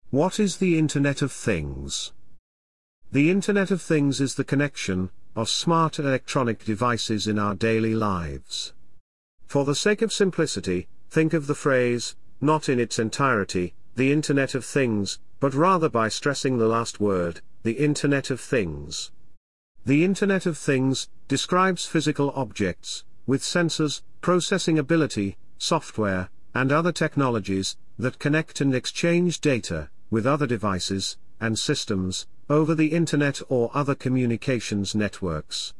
What is the Internet of Things? The Internet of Things is the connection of smart electronic devices in our daily lives. For the sake of simplicity, think of the phrase, not in its entirety, the Internet of Things, but rather by stressing the last word, the Internet of Things. The Internet of Things describes physical objects, with sensors, processing ability, software, and other technologies that connect and exchange data with other devices and systems over the Internet or other communications networks.